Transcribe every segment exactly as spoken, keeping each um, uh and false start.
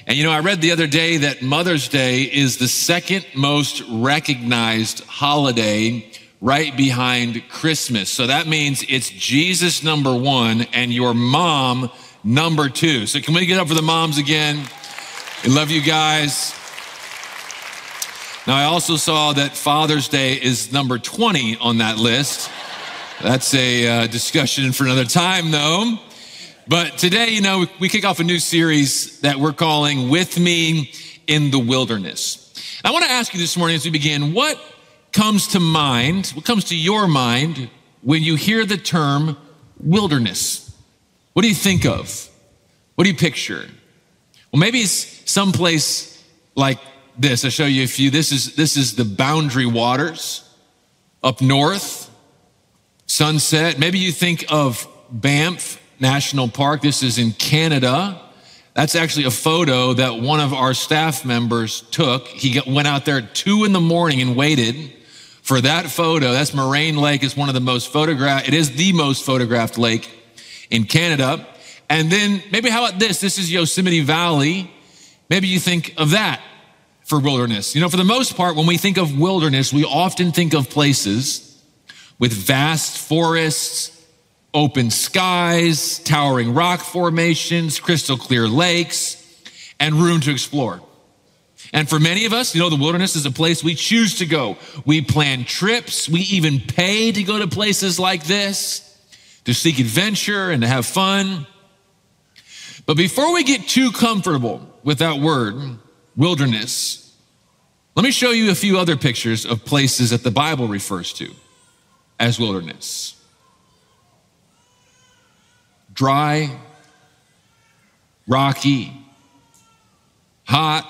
And you know, I read the other day that Mother's Day is the second most recognized holiday right behind Christmas. So that means it's Jesus number one and your mom number two. So can we get up for the moms again? We love you guys. Now, I also saw that Father's Day is number twenty on that list. That's a uh, discussion for another time, though. But today, you know, we kick off a new series that we're calling With Me in the Wilderness. I want to ask you this morning as we begin, what comes to mind, what comes to your mind when you hear the term wilderness? What do you think of? What do you picture? Well, maybe it's someplace like this. I'll show you a few. This is, this is the Boundary Waters up north, sunset. Maybe you think of Banff National Park. This is in Canada. That's actually a photo that one of our staff members took. He got, went out there at two in the morning and waited for that photo. That's Moraine Lake. It's one of the most photographed, it is the most photographed lake in Canada. And then maybe how about this? This is Yosemite Valley. Maybe you think of that for wilderness. You know, for the most part, when we think of wilderness, we often think of places with vast forests, open skies, towering rock formations, crystal clear lakes, and room to explore. And for many of us, you know, the wilderness is a place we choose to go. We plan trips. We even pay to go to places like this to seek adventure and to have fun. But before we get too comfortable with that word, wilderness, let me show you a few other pictures of places that the Bible refers to as wilderness. Dry, rocky, hot,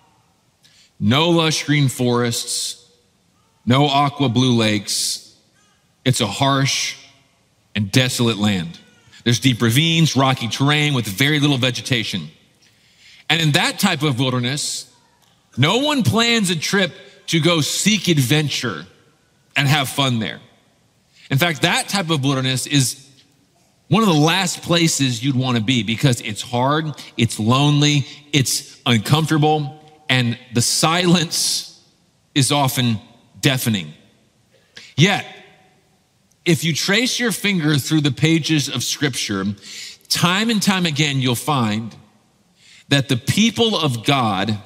no lush green forests, no aqua blue lakes. It's a harsh and desolate land. There's deep ravines, rocky terrain with very little vegetation. And in that type of wilderness, no one plans a trip to go seek adventure and have fun there. In fact, that type of wilderness is one of the last places you'd want to be because it's hard, it's lonely, it's uncomfortable, and the silence is often deafening. Yet, if you trace your finger through the pages of Scripture, time and time again, you'll find that the people of God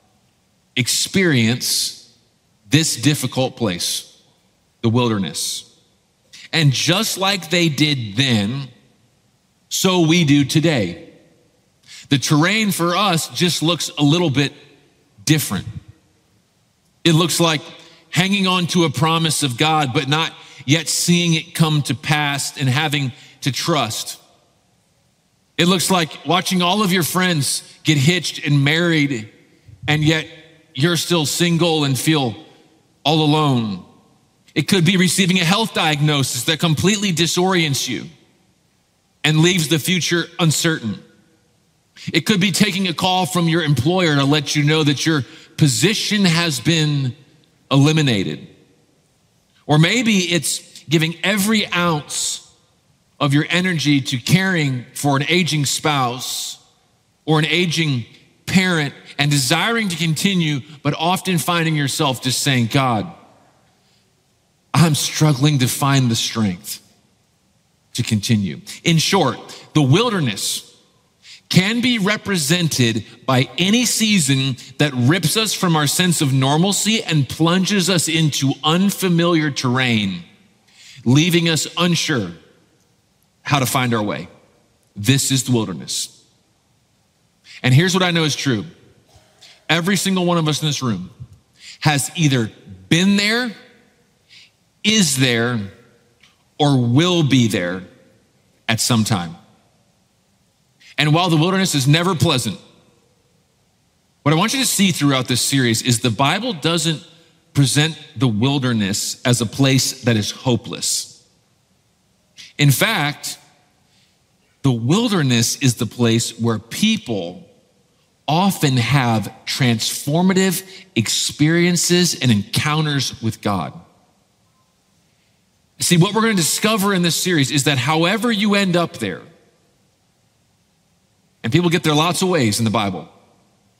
experience this difficult place, the wilderness. And just like they did then, so we do today. The terrain for us just looks a little bit different. It looks like hanging on to a promise of God, but not yet seeing it come to pass and having to trust. It looks like watching all of your friends get hitched and married, and yet you're still single and feel all alone. It could be receiving a health diagnosis that completely disorients you and leaves the future uncertain. It could be taking a call from your employer to let you know that your position has been eliminated. Or maybe it's giving every ounce of your energy to caring for an aging spouse or an aging parent and desiring to continue, but often finding yourself just saying, God, I'm struggling to find the strength to continue. In short, the wilderness can be represented by any season that rips us from our sense of normalcy and plunges us into unfamiliar terrain, leaving us unsure how to find our way. This is the wilderness. And here's what I know is true. Every single one of us in this room has either been there, is there, or will be there at some time. And while the wilderness is never pleasant, what I want you to see throughout this series is the Bible doesn't present the wilderness as a place that is hopeless. In fact, the wilderness is the place where people often have transformative experiences and encounters with God. See, what we're going to discover in this series is that however you end up there, and people get there lots of ways in the Bible,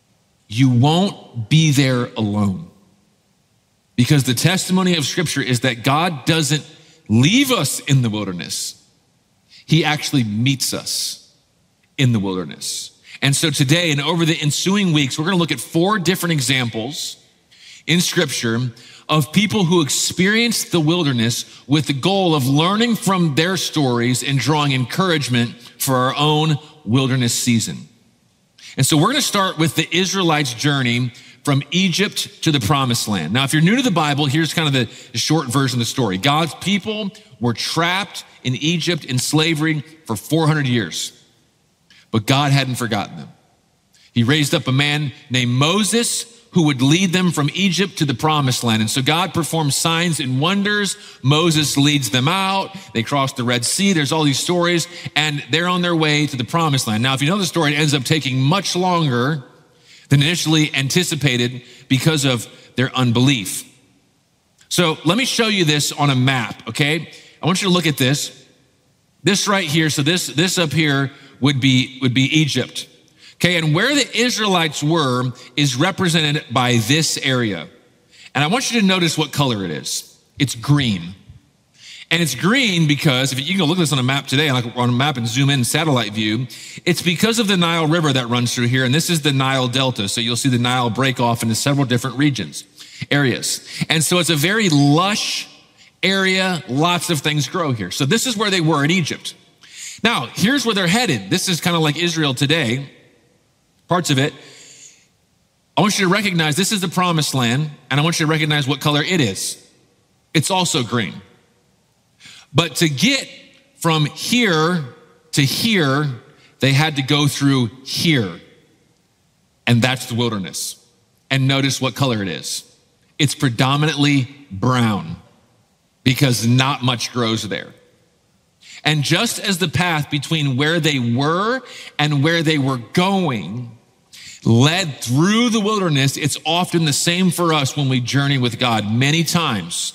you won't be there alone. Because the testimony of Scripture is that God doesn't leave us in the wilderness. He actually meets us in the wilderness. And so today and over the ensuing weeks, we're going to look at four different examples in Scripture of people who experienced the wilderness with the goal of learning from their stories and drawing encouragement for our own wilderness season. And so we're going to start with the Israelites' journey from Egypt to the Promised Land. Now, if you're new to the Bible, here's kind of the short version of the story. God's people were trapped in Egypt in slavery for four hundred years, but God hadn't forgotten them. He raised up a man named Moses who would lead them from Egypt to the Promised Land. And so God performs signs and wonders. Moses leads them out. They cross the Red Sea. There's all these stories, and they're on their way to the Promised Land. Now, if you know the story, it ends up taking much longer than initially anticipated because of their unbelief. So let me show you this on a map, okay? I want you to look at this. This right here, so this, this up here would be, would be Egypt. Okay, and where the Israelites were is represented by this area. And I want you to notice what color it is. It's green. And it's green because, if you can go look at this on a map today, like on a map and zoom in satellite view, it's because of the Nile River that runs through here, and this is the Nile Delta. So you'll see the Nile break off into several different regions, areas. And so it's a very lush area, lots of things grow here. So this is where they were in Egypt. Now, here's where they're headed. This is kind of like Israel today. Parts of it. I want you to recognize this is the Promised Land, and I want you to recognize what color it is. It's also green. But to get from here to here, they had to go through here. And that's the wilderness. And notice what color it is. It's predominantly brown because not much grows there. And just as the path between where they were and where they were going led through the wilderness, it's often the same for us when we journey with God. Many times,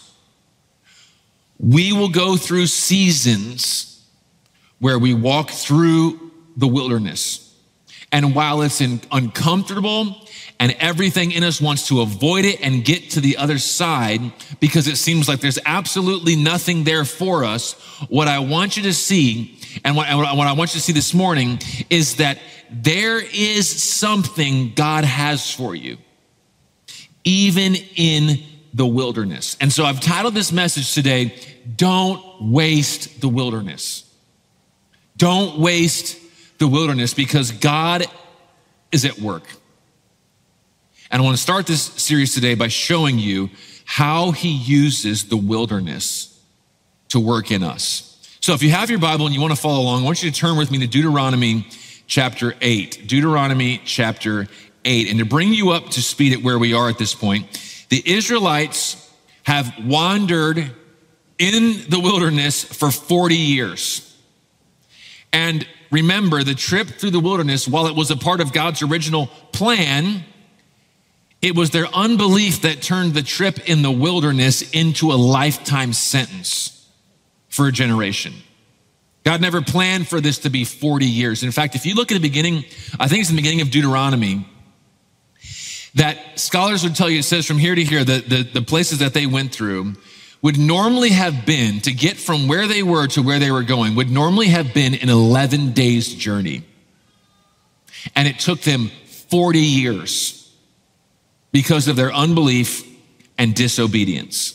we will go through seasons where we walk through the wilderness. And while it's in, uncomfortable and everything in us wants to avoid it and get to the other side because it seems like there's absolutely nothing there for us, what I want you to see and what, what I want you to see this morning is that there is something God has for you, even in the wilderness. And so I've titled this message today, Don't Waste the Wilderness. Don't waste the wilderness because God is at work. And I want to start this series today by showing you how he uses the wilderness to work in us. So if you have your Bible and you want to follow along, I want you to turn with me to Deuteronomy chapter eight. Deuteronomy chapter eight. And to bring you up to speed at where we are at this point, the Israelites have wandered in the wilderness for forty years. And remember, the trip through the wilderness, while it was a part of God's original plan, it was their unbelief that turned the trip in the wilderness into a lifetime sentence for a generation. God never planned for this to be forty years. In fact, if you look at the beginning, I think it's the beginning of Deuteronomy, that scholars would tell you, it says from here to here, that the, the places that they went through would normally have been, to get from where they were to where they were going, would normally have been an eleven days journey. And it took them forty years because of their unbelief and disobedience.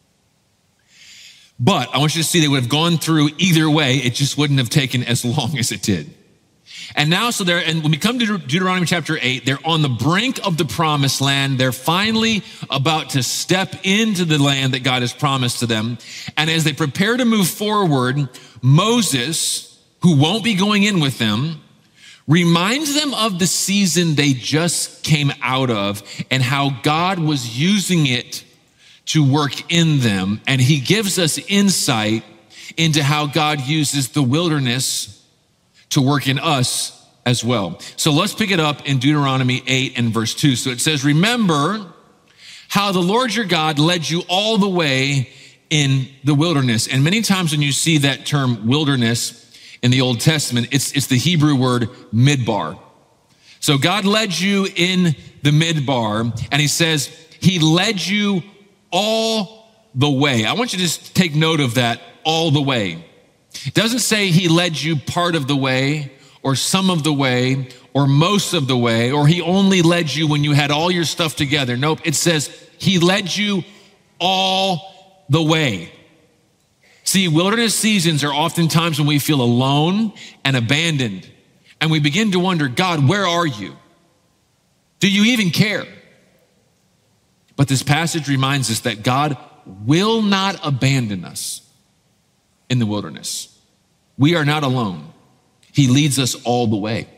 But I want you to see they would have gone through either way. It just wouldn't have taken as long as it did. And now, so they're, and when we come to Deuteronomy chapter eight, they're on the brink of the promised land. They're finally about to step into the land that God has promised to them. And as they prepare to move forward, Moses, who won't be going in with them, reminds them of the season they just came out of and how God was using it to work in them. And he gives us insight into how God uses the wilderness to work in us as well. So let's pick it up in Deuteronomy eight and verse two. So it says, remember how the Lord your God led you all the way in the wilderness. And many times when you see that term wilderness in the Old Testament, it's, it's the Hebrew word midbar. So God led you in the midbar, and he says, he led you all the way. I want you to just take note of that, all the way. It doesn't say he led you part of the way, or some of the way, or most of the way, or he only led you when you had all your stuff together. Nope, it says he led you all the way. See, wilderness seasons are oftentimes when we feel alone and abandoned, and we begin to wonder, God, where are you? Do you even care? But this passage reminds us that God will not abandon us in the wilderness. We are not alone. He leads us all the way.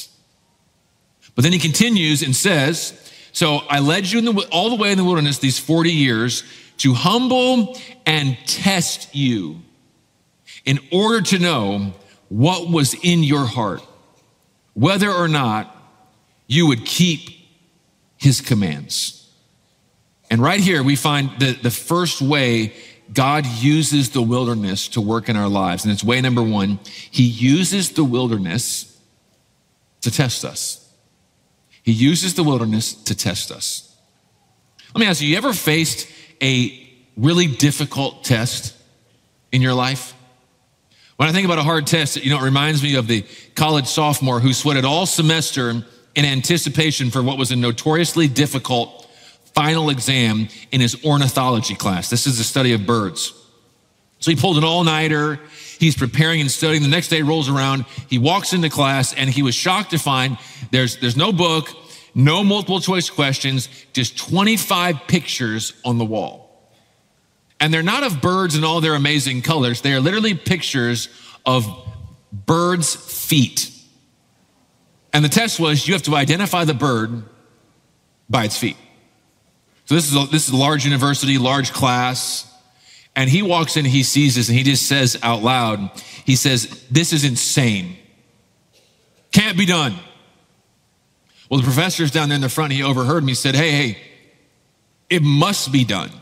But then he continues and says, so I led you in the, all the way in the wilderness these forty years to humble and test you in order to know what was in your heart, whether or not you would keep his commands. And right here we find the, the first way God uses the wilderness to work in our lives. And it's way number one, he uses the wilderness to test us. He uses the wilderness to test us. Let me ask you, you ever faced a really difficult test in your life? When I think about a hard test, you know, it reminds me of the college sophomore who sweated all semester in anticipation for what was a notoriously difficult final exam in his ornithology class. This is the study of birds. So he pulled an all-nighter. He's preparing and studying. The next day rolls around. He walks into class, and he was shocked to find there's, there's no book, no multiple choice questions, just twenty-five pictures on the wall. And they're not of birds in all their amazing colors. They are literally pictures of birds' feet. And the test was you have to identify the bird by its feet. So this is a, this is a large university, large class. And he walks in, he sees this, and he just says out loud, he says, this is insane. Can't be done. Well, the professor's down there in the front, he overheard me, he said, hey, hey, it must be done.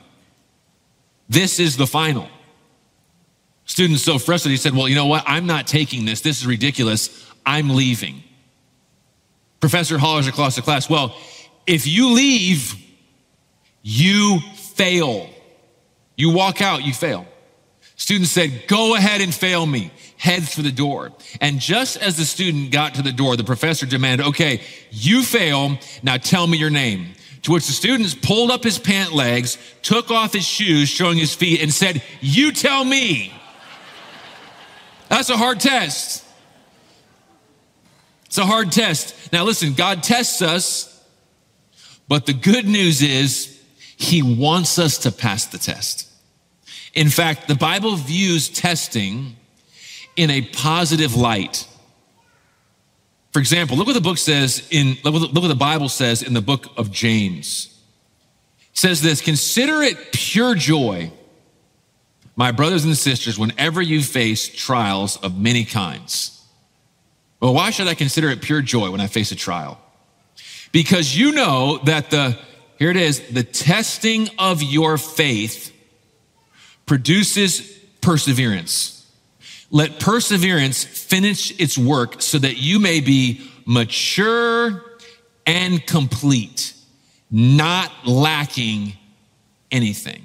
This is the final. Student's so frustrated, he said, well, you know what? I'm not taking this. This is ridiculous. I'm leaving. Professor hollers across the class, well, if you leave, you fail. You walk out, you fail. Student said, go ahead and fail me. Heads for the door. And just as the student got to the door, the professor demanded, okay, you fail, now tell me your name. To which the students pulled up his pant legs, took off his shoes, showing his feet, and said, you tell me. That's a hard test. It's a hard test. Now listen, God tests us, but the good news is he wants us to pass the test. In fact, the Bible views testing in a positive light. For example, look what the book says in, look what the Bible says in the book of James. It says this, consider it pure joy, my brothers and sisters, whenever you face trials of many kinds. Well, why should I consider it pure joy when I face a trial? Because you know that the, here it is, the testing of your faith produces perseverance. Let perseverance finish its work so that you may be mature and complete, not lacking anything.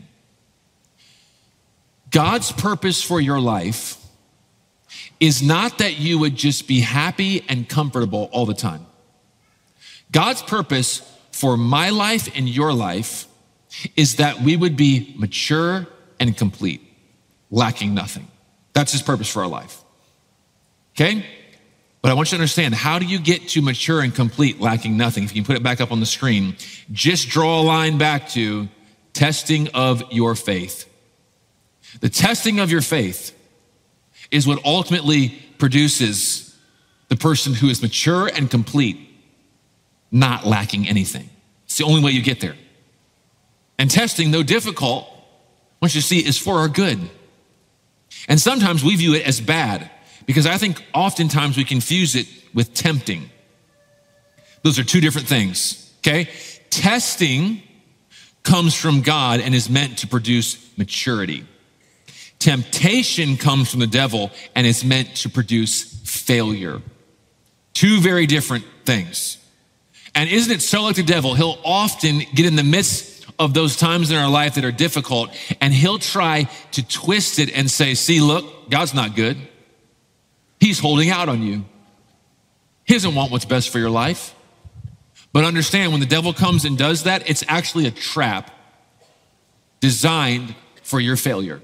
God's purpose for your life is not that you would just be happy and comfortable all the time. God's purpose for my life and your life is that we would be mature and complete, lacking nothing. That's his purpose for our life. Okay? But I want you to understand, how do you get to mature and complete, lacking nothing? If you can put it back up on the screen, just draw a line back to testing of your faith. The testing of your faith is what ultimately produces the person who is mature and complete, not lacking anything. It's the only way you get there. And testing, though difficult, once you see, is for our good. And sometimes we view it as bad because I think oftentimes we confuse it with tempting. Those are two different things, okay? Testing comes from God and is meant to produce maturity. Temptation comes from the devil and is meant to produce failure. Two very different things. And isn't it so like the devil? He'll often get in the midst of those times in our life that are difficult, and he'll try to twist it and say, see, look, God's not good. He's holding out on you. He doesn't want what's best for your life. But understand, when the devil comes and does that, it's actually a trap designed for your failure.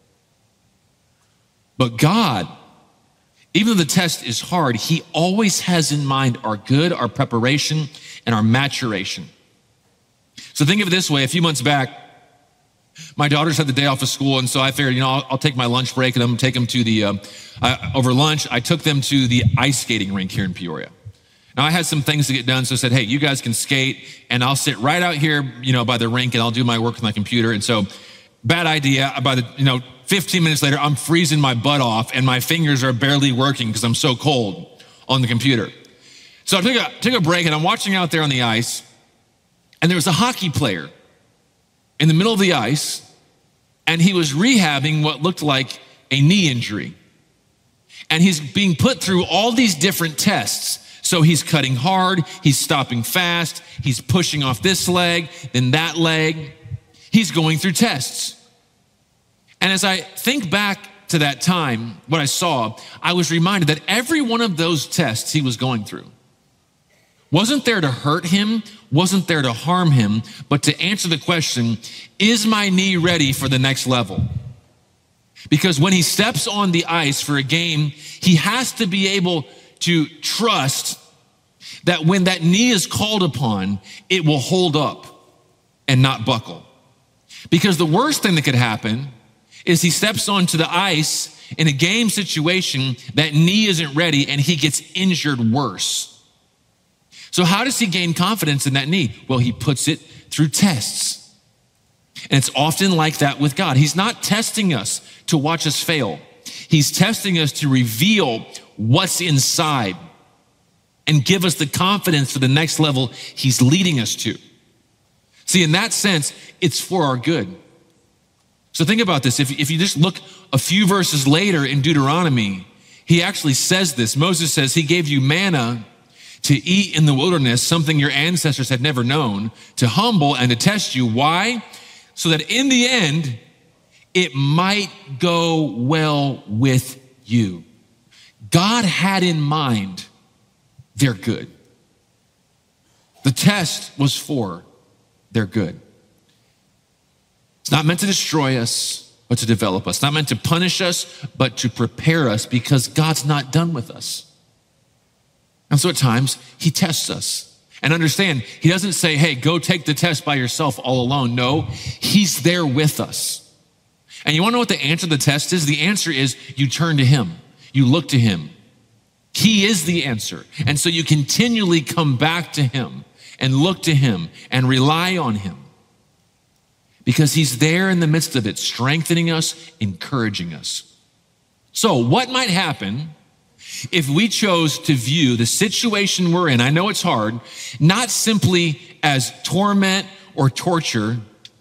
But God, even though the test is hard, he always has in mind our good, our preparation, and our maturation. So think of it this way. A few months back, my daughters had the day off of school, and so I figured, you know, I'll, I'll take my lunch break and I'm gonna take them to the, uh, uh, over lunch, I took them to the ice skating rink here in Peoria. Now I had some things to get done, so I said, hey, you guys can skate, and I'll sit right out here, you know, by the rink, and I'll do my work with my computer. And so, bad idea. By the, you know, fifteen minutes later, I'm freezing my butt off, and my fingers are barely working because I'm so cold on the computer. So I took a, took a break, and I'm watching out there on the ice, and there was a hockey player in the middle of the ice, and he was rehabbing what looked like a knee injury. And he's being put through all these different tests. So he's cutting hard, he's stopping fast, he's pushing off this leg, then that leg. He's going through tests. And as I think back to that time, what I saw, I was reminded that every one of those tests he was going through wasn't there to hurt him, wasn't there to harm him, but to answer the question, is my knee ready for the next level? Because when he steps on the ice for a game, he has to be able to trust that when that knee is called upon, it will hold up and not buckle. Because the worst thing that could happen is he steps onto the ice in a game situation, that knee isn't ready, and he gets injured worse. So how does he gain confidence in that knee? Well, he puts it through tests. And it's often like that with God. He's not testing us to watch us fail. He's testing us to reveal what's inside and give us the confidence for the next level he's leading us to. See, in that sense, it's for our good. So think about this. If, if you just look a few verses later in Deuteronomy, he actually says this. Moses says, he gave you manna to eat in the wilderness, something your ancestors had never known, to humble and to test you. Why? So that in the end, it might go well with you. God had in mind their good. The test was for their good. It's not meant to destroy us, but to develop us. Not meant to punish us, but to prepare us, because God's not done with us. And so at times, he tests us. And understand, he doesn't say, hey, go take the test by yourself all alone. No, he's there with us. And you want to know what the answer to the test is? The answer is you turn to him. You look to him. He is the answer. And so you continually come back to him and look to him and rely on him, because he's there in the midst of it, strengthening us, encouraging us. So what might happen if we chose to view the situation we're in, I know it's hard, not simply as torment or torture,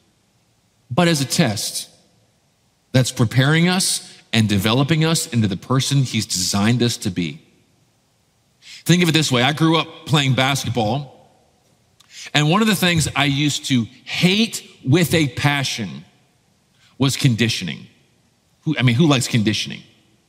but as a test that's preparing us and developing us into the person he's designed us to be? Think of it this way. I grew up playing basketball, and one of the things I used to hate with a passion was conditioning. Who, I mean, who likes conditioning?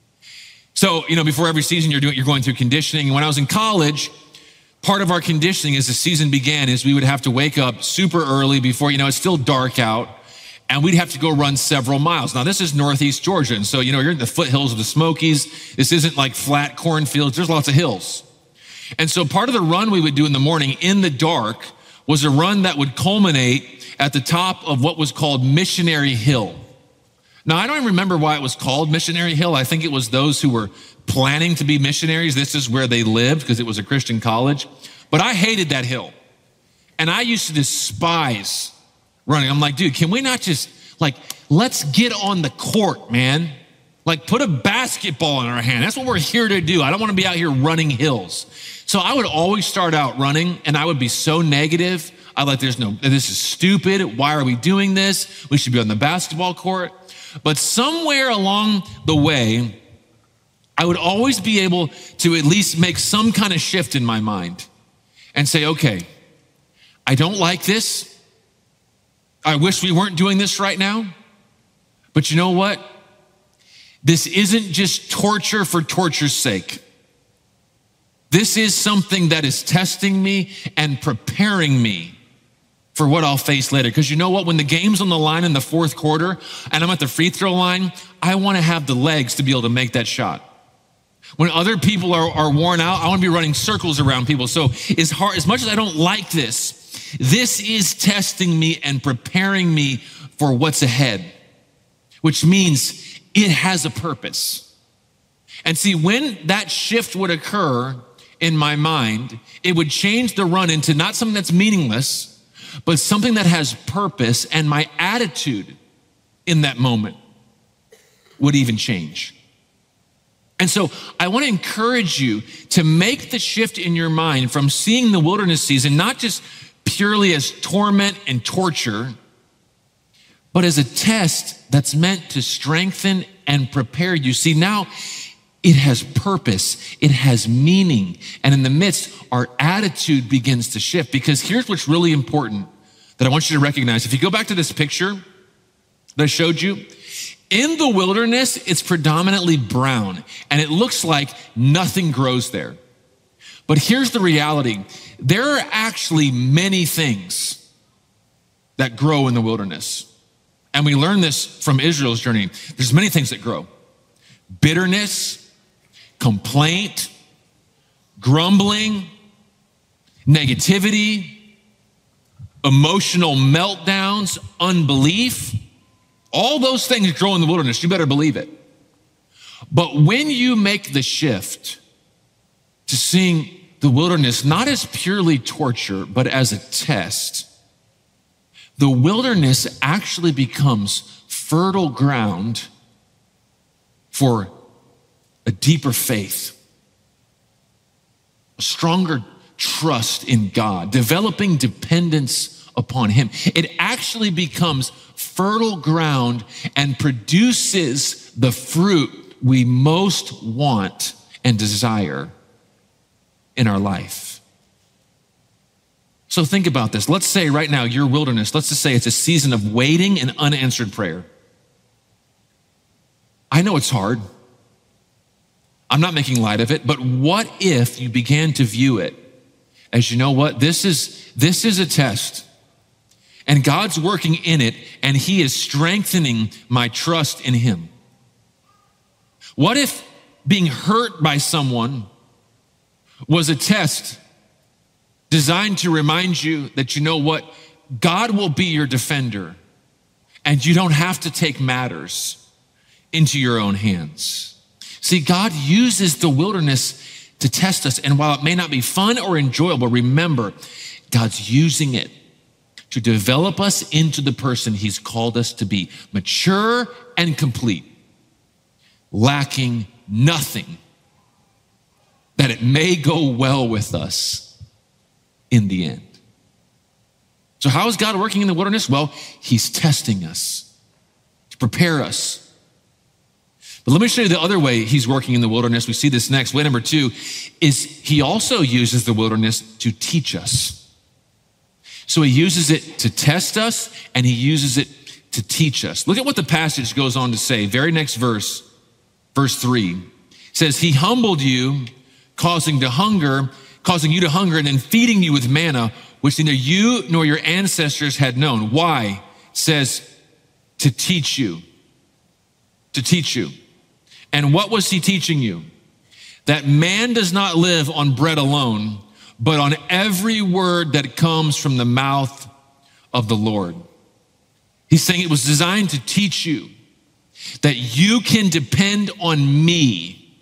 So, you know, before every season you're doing, you're going through conditioning. And when I was in college, part of our conditioning as the season began is we would have to wake up super early before, you know, it's still dark out, and we'd have to go run several miles. Now, this is Northeast Georgia, and so, you know, you're in the foothills of the Smokies. This isn't like flat cornfields. There's lots of hills. And so part of the run we would do in the morning in the dark was a run that would culminate at the top of what was called Missionary Hill. Now, I don't even remember why it was called Missionary Hill. I think it was those who were planning to be missionaries. This is where they lived because it was a Christian college. But I hated that hill. And I used to despise running. I'm like, dude, can we not just, like, let's get on the court, man. Like, put a basketball in our hand. That's what we're here to do. I don't want to be out here running hills. So I would always start out running, and I would be so negative. I like, there's no, this is stupid. Why are we doing this? We should be on the basketball court. But somewhere along the way, I would always be able to at least make some kind of shift in my mind and say, okay, I don't like this. I wish we weren't doing this right now. But you know what? This isn't just torture for torture's sake. This is something that is testing me and preparing me for what I'll face later. Because you know what? When the game's on the line in the fourth quarter and I'm at the free throw line, I want to have the legs to be able to make that shot. When other people are, are worn out, I want to be running circles around people. So as hard, as much as I don't like this, this is testing me and preparing me for what's ahead, which means it has a purpose. And see, when that shift would occur in my mind, it would change the run into not something that's meaningless, but something that has purpose, and my attitude in that moment would even change. And so I want to encourage you to make the shift in your mind from seeing the wilderness season not just purely as torment and torture, but as a test that's meant to strengthen and prepare you. See, now it has purpose, it has meaning, and in the midst, our attitude begins to shift. Because here's what's really important that I want you to recognize. If you go back to this picture that I showed you, in the wilderness, it's predominantly brown, and it looks like nothing grows there. But here's the reality. There are actually many things that grow in the wilderness. And we learn this from Israel's journey. There's many things that grow. Bitterness, complaint, grumbling, negativity, emotional meltdowns, unbelief. All those things grow in the wilderness. You better believe it. But when you make the shift to seeing the wilderness not as purely torture, but as a test, the wilderness actually becomes fertile ground for a deeper faith, a stronger trust in God, developing dependence upon Him. It actually becomes fertile ground and produces the fruit we most want and desire in our life. So think about this. Let's say right now your wilderness, let's just say it's a season of waiting and unanswered prayer. I know it's hard. I'm not making light of it, but what if you began to view it as, you know what, this is, this is a test, and God's working in it, and He is strengthening my trust in Him. What if being hurt by someone was a test designed to remind you that, you know what, God will be your defender, and you don't have to take matters into your own hands. See, God uses the wilderness to test us, and while it may not be fun or enjoyable, remember, God's using it to develop us into the person He's called us to be, mature and complete, lacking nothing, that it may go well with us in the end. So how is God working in the wilderness? Well, He's testing us to prepare us. But let me show you the other way He's working in the wilderness. We see this next. Way number two is He also uses the wilderness to teach us. So He uses it to test us, and He uses it to teach us. Look at what the passage goes on to say. Very next verse, verse three, says, He humbled you, causing to hunger, causing you to hunger, and then feeding you with manna, which neither you nor your ancestors had known. Why? It says, to teach you. To teach you. And what was He teaching you? That man does not live on bread alone, but on every word that comes from the mouth of the Lord. He's saying it was designed to teach you that you can depend on me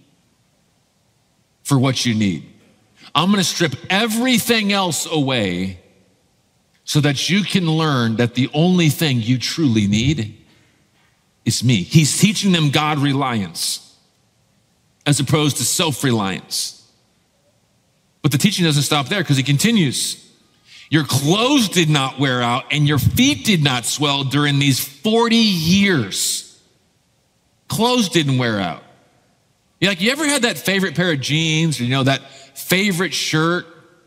for what you need. I'm going to strip everything else away so that you can learn that the only thing you truly need is me. He's teaching them God reliance as opposed to self-reliance. But the teaching doesn't stop there, because He continues. Your clothes did not wear out and your feet did not swell during these forty years. Clothes didn't wear out. You're like, you ever had that favorite pair of jeans, or, you know, that favorite shirt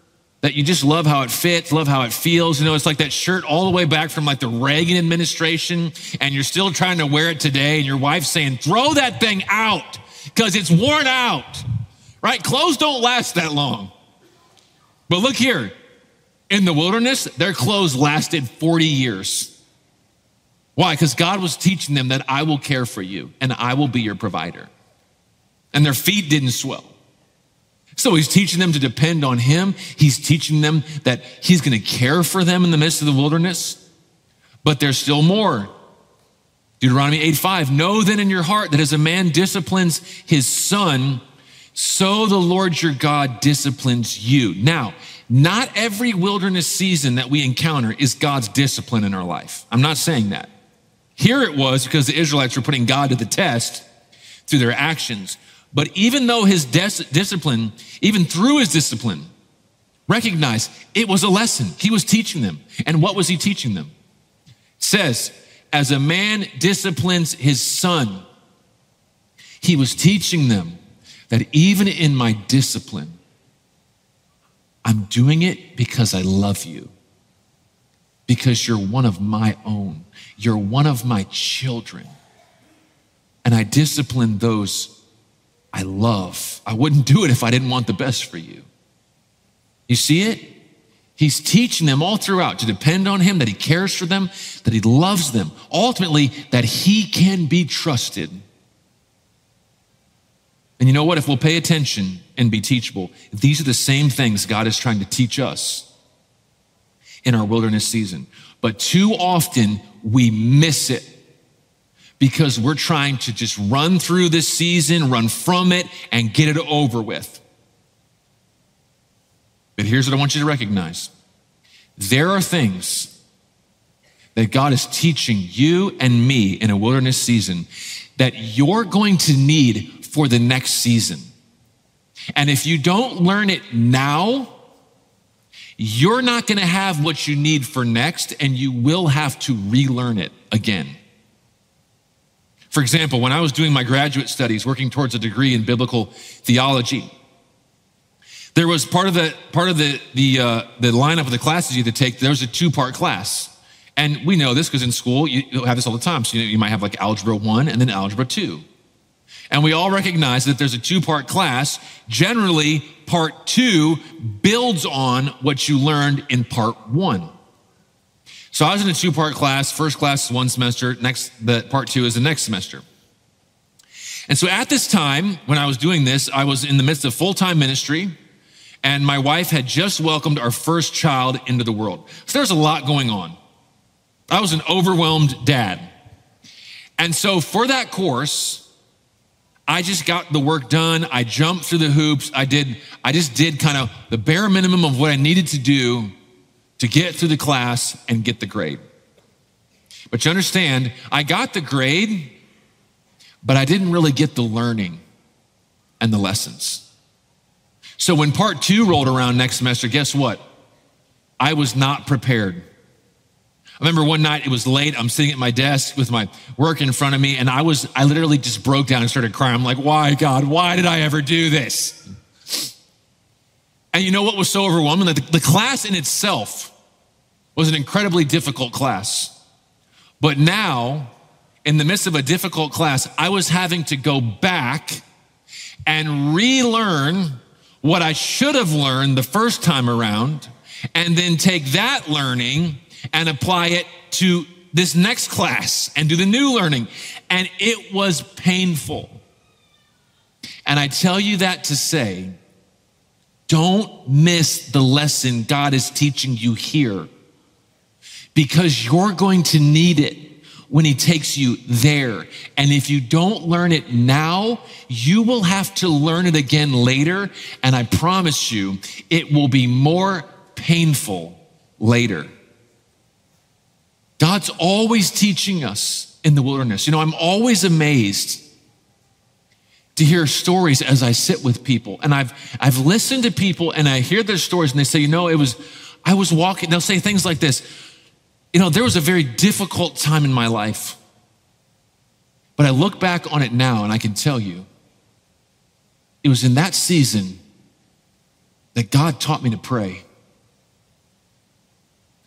that you just love how it fits, love how it feels. You know, it's like that shirt all the way back from like the Reagan administration, and you're still trying to wear it today, and your wife's saying, throw that thing out because it's worn out, right? Clothes don't last that long. But look here, in the wilderness, their clothes lasted forty years. Why? Because God was teaching them that I will care for you and I will be your provider. And their feet didn't swell. So he's teaching them to depend on him. He's teaching them that he's going to care for them in the midst of the wilderness. But there's still more. Deuteronomy eight five, know then in your heart that as a man disciplines his son, so the Lord your God disciplines you. Now, not every wilderness season that we encounter is God's discipline in our life. I'm not saying that. Here it was because the Israelites were putting God to the test through their actions. But even though his des- discipline, even through his discipline, recognize it was a lesson. He was teaching them. And what was he teaching them? It says, as a man disciplines his son, he was teaching them that even in my discipline, I'm doing it because I love you. Because you're one of my own. You're one of my children. And I discipline those I love. I wouldn't do it if I didn't want the best for you. You see it? He's teaching them all throughout to depend on him, that he cares for them, that he loves them. Ultimately, that he can be trusted. And you know what? If we'll pay attention and be teachable, these are the same things God is trying to teach us in our wilderness season. But too often we miss it because we're trying to just run through this season, run from it, and get it over with. But here's what I want you to recognize. There are things that God is teaching you and me in a wilderness season that you're going to need for the next season. And if you don't learn it now, you're not going to have what you need for next, and you will have to relearn it again. For example, when I was doing my graduate studies, working towards a degree in biblical theology, there was part of the part of the the uh, the lineup of the classes you had to take. There was a two-part class, and we know this because in school you, you have this all the time. So you, know, you might have like algebra one and then algebra two, and we all recognize that there's a two-part class. Generally, part two builds on what you learned in part one. So I was in a two-part class. First class is one semester. Next, the part two is the next semester. And so at this time, when I was doing this, I was in the midst of full-time ministry, and my wife had just welcomed our first child into the world. So there's a lot going on. I was an overwhelmed dad. And so for that course, I just got the work done. I jumped through the hoops. I did, I just did kind of the bare minimum of what I needed to do to get through the class and get the grade. But you understand, I got the grade, but I didn't really get the learning and the lessons. So when part two rolled around next semester, guess what? I was not prepared. I remember one night, it was late, I'm sitting at my desk with my work in front of me, and I was, I literally just broke down and started crying. I'm like, why, God, why did I ever do this? And you know what was so overwhelming? That the, the class in itself was an incredibly difficult class. But now, in the midst of a difficult class, I was having to go back and relearn what I should have learned the first time around, and then take that learning and apply it to this next class and do the new learning. And it was painful. And I tell you that to say, don't miss the lesson God is teaching you here, because you're going to need it when he takes you there. And if you don't learn it now, you will have to learn it again later. And I promise you, it will be more painful later. God's always teaching us in the wilderness. You know, I'm always amazed to hear stories as I sit with people. And I've I've listened to people and I hear their stories and they say, you know, it was, I was walking, they'll say things like this, you know, there was a very difficult time in my life, but I look back on it now and I can tell you, it was in that season that God taught me to pray.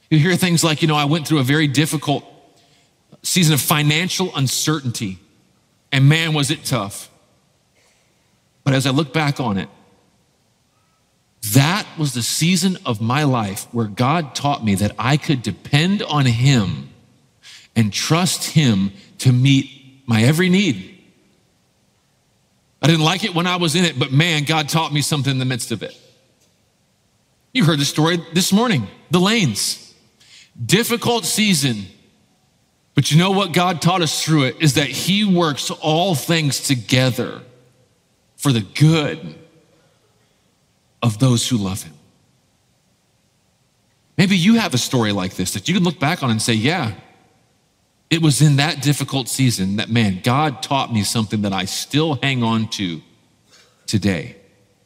You hear things like, you know, I went through a very difficult season of financial uncertainty, and man, was it tough. But as I look back on it, that was the season of my life where God taught me that I could depend on him and trust him to meet my every need. I didn't like it when I was in it, but man, God taught me something in the midst of it. You heard the story this morning, the Lanes. Difficult season, but you know what God taught us through it is that he works all things together for the good of those who love him. Maybe you have a story like this that you can look back on and say, yeah, it was in that difficult season that, man, God taught me something that I still hang on to today.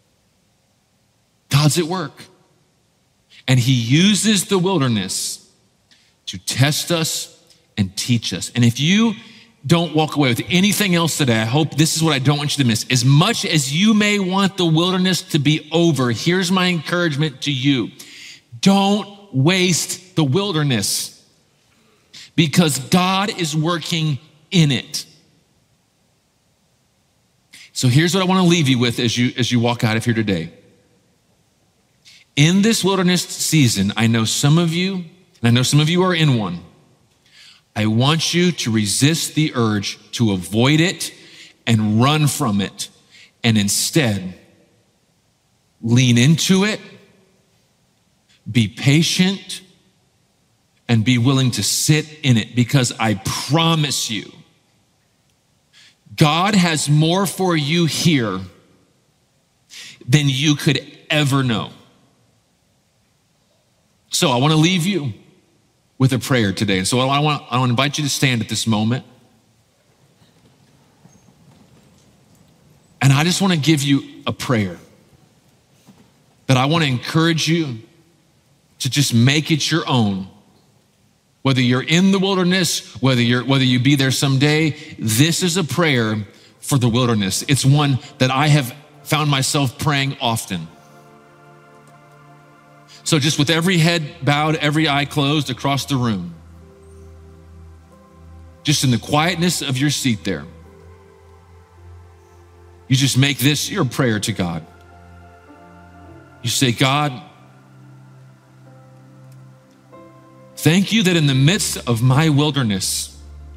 God's at work. And he uses the wilderness to test us and teach us. And if you don't walk away with anything else today, I hope this is what I don't want you to miss. As much as you may want the wilderness to be over, here's my encouragement to you. Don't waste the wilderness, because God is working in it. So here's what I want to leave you with as you, as you walk out of here today. In this wilderness season, I know some of you, and I know some of you are in one. I want you to resist the urge to avoid it and run from it, and instead lean into it, be patient, and be willing to sit in it, because I promise you, God has more for you here than you could ever know. So I want to leave you with a prayer today. And so I want, I want to invite you to stand at this moment. And I just want to give you a prayer that I want to encourage you to just make it your own. Whether you're in the wilderness, whether you're whether you be there someday, this is a prayer for the wilderness. It's one that I have found myself praying often. So just with every head bowed, every eye closed across the room, just in the quietness of your seat there, you just make this your prayer to God. You say, God, thank you that in the midst of my wilderness,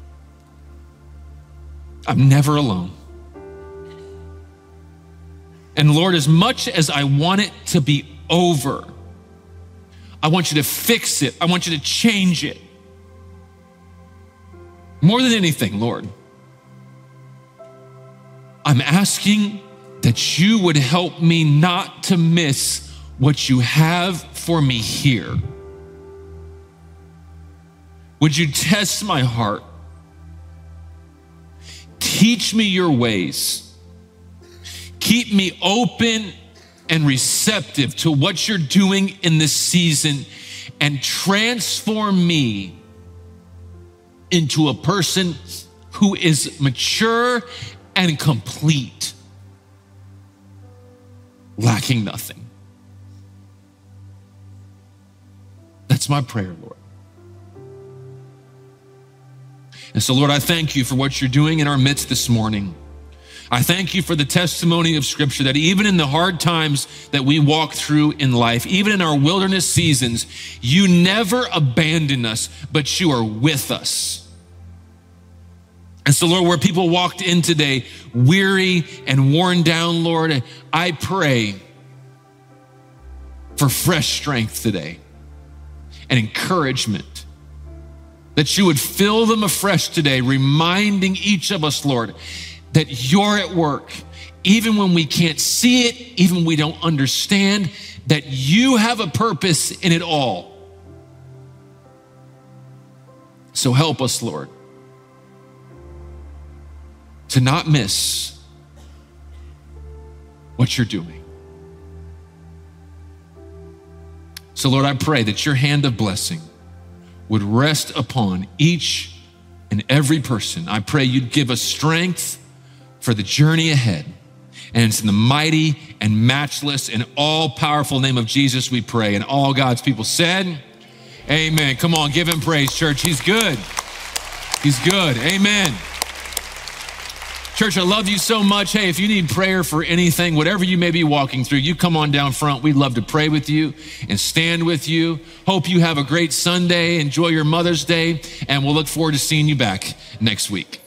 I'm never alone. And Lord, as much as I want it to be over, I want you to fix it. I want you to change it. More than anything, Lord, I'm asking that you would help me not to miss what you have for me here. Would you test my heart? Teach me your ways. Keep me open and receptive to what you're doing in this season, and transform me into a person who is mature and complete, lacking nothing. That's my prayer, Lord. And so, Lord, I thank you for what you're doing in our midst this morning. I thank you for the testimony of Scripture that even in the hard times that we walk through in life, even in our wilderness seasons, you never abandon us, but you are with us. And so, Lord, where people walked in today weary and worn down, Lord, I pray for fresh strength today and encouragement, that you would fill them afresh today, reminding each of us, Lord, that you're at work, even when we can't see it, even when we don't understand, that you have a purpose in it all. So help us, Lord, to not miss what you're doing. So, Lord, I pray that your hand of blessing would rest upon each and every person. I pray you'd give us strength for the journey ahead. And it's in the mighty and matchless and all-powerful name of Jesus we pray. And all God's people said, Amen. Come on, give him praise, church. He's good. He's good. Amen. Church, I love you so much. Hey, if you need prayer for anything, whatever you may be walking through, you come on down front. We'd love to pray with you and stand with you. Hope you have a great Sunday. Enjoy your Mother's Day, and we'll look forward to seeing you back next week.